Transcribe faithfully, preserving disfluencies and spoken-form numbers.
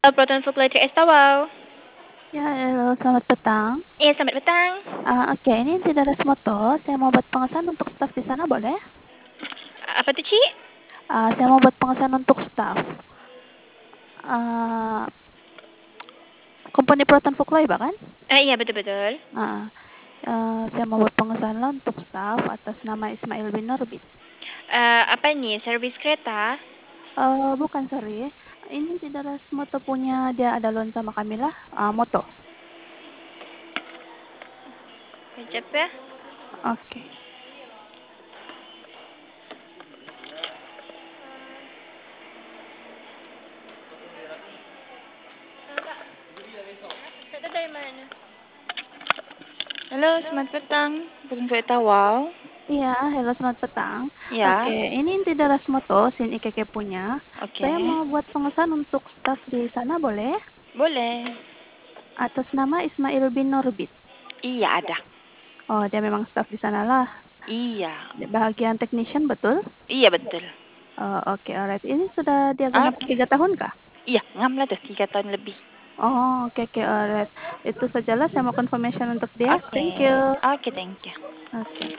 Proton Food Estawau. Ya, halo, selamat petang. Iya, selamat petang. Uh, Oke, ini di Daras Moto. Saya mau buat pengesahan untuk staf di sana, boleh? Apa tuh, Ci? Uh, saya mau buat pengesahan untuk staf. Uh, Komponi Proton Fuklai, bahkan? Ah, iya, betul-betul. Uh, uh, saya mau buat pengesahan lah untuk staf atas nama Ismail bin Norbit. Uh, apa nih? Servis kereta? Uh, bukan, sorry. Ini di Daras Moto punya, dia ada loan sama kami lah, uh, Moto. Kejap ya. Oke. Okay. Dari mana? Halo, selamat petang. Proton Food Estawau. Iya, halo, selamat petang. Ya. Oke, ini di Daras Moto, Sin I K K punya. Oke. Saya mau buat pengesahan untuk staf di sana, boleh? Boleh. Atas nama Ismail bin Norbit. Iya, ada. Oh, dia memang staf di sana lah. Iya. Di bagian technician, betul? Iya, betul. Oh, oke, okay, alright. Ini sudah dia genap Oke. tiga tahun kah? Iya, ngam lah tuh, tiga tahun lebih. Oh, oke, okay, oke, okay, alright. Itu sajalah saya mau confirmation untuk dia. Oke. Thank you. Oke, thank you. Oke. Okay.